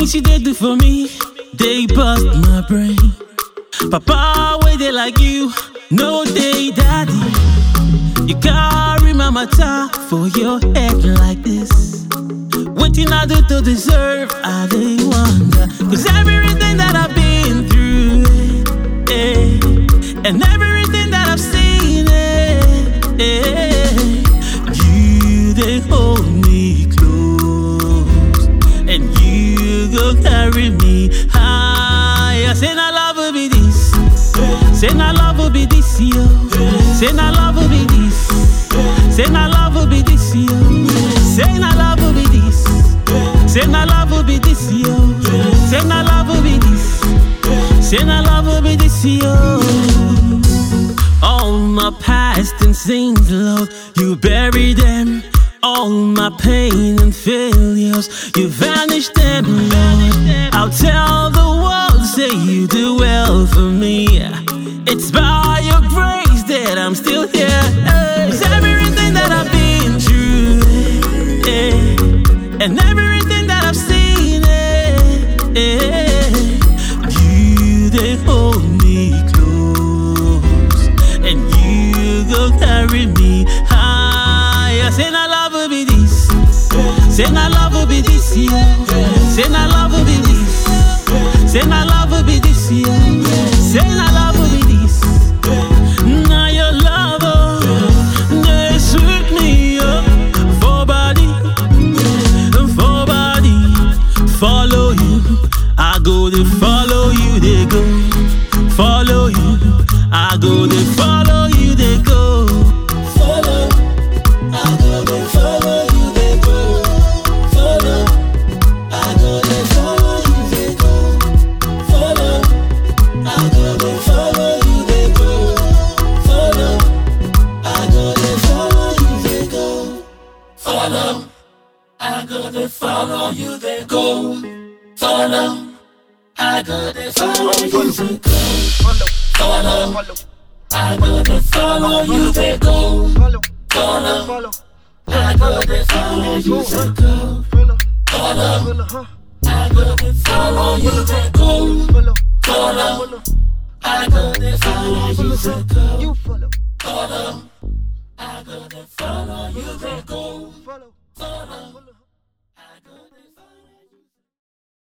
things you did do for me, they bust my brain. Papa, where they like you, no day daddy. You carry my matter for your head like this. Waiting I do to deserve, I dey wonder. Cause everything that I've been through, and everything that I've seen, you they hold me close, and you go carry me high. I say na love will be this, say na love will be this, yo. Say na love will be this, say na love will be this, yo. Say na love will be this, say na love will be this, yo. Say na love will be this, say na love will be this, yo. All my past and sins, Lord, you bury them. All my pain and failures, you vanish them, Lord. I'll tell the world, say you do well for me. It's by your grace that I'm still here. It's everything that I've been through, and everything that I've seen, you they hold me close, and you go carry me high. I say na love will be this, say na love will be this, yeah. Say na love will be this, say na love will be this, yeah. Say na love will be this. Now your love, they sweep me up for body, follow you. I go to follow you, they go. Follow you, I go to follow you, they go. Follow, I go to follow you, they go. Follow, I go to follow you, they go. Follow, I go to follow you, they go. Follow, I go to follow you, they go. Follow, I go to follow you, they go. Follow, I go to follow you, they go. Follow, I go to follow you, they go. Follow, I go to follow you, they go. Follow, I go to follow you, they go. Follow, I go to follow you, they go. Follow, I go to follow you, they go. Follow, I go to follow.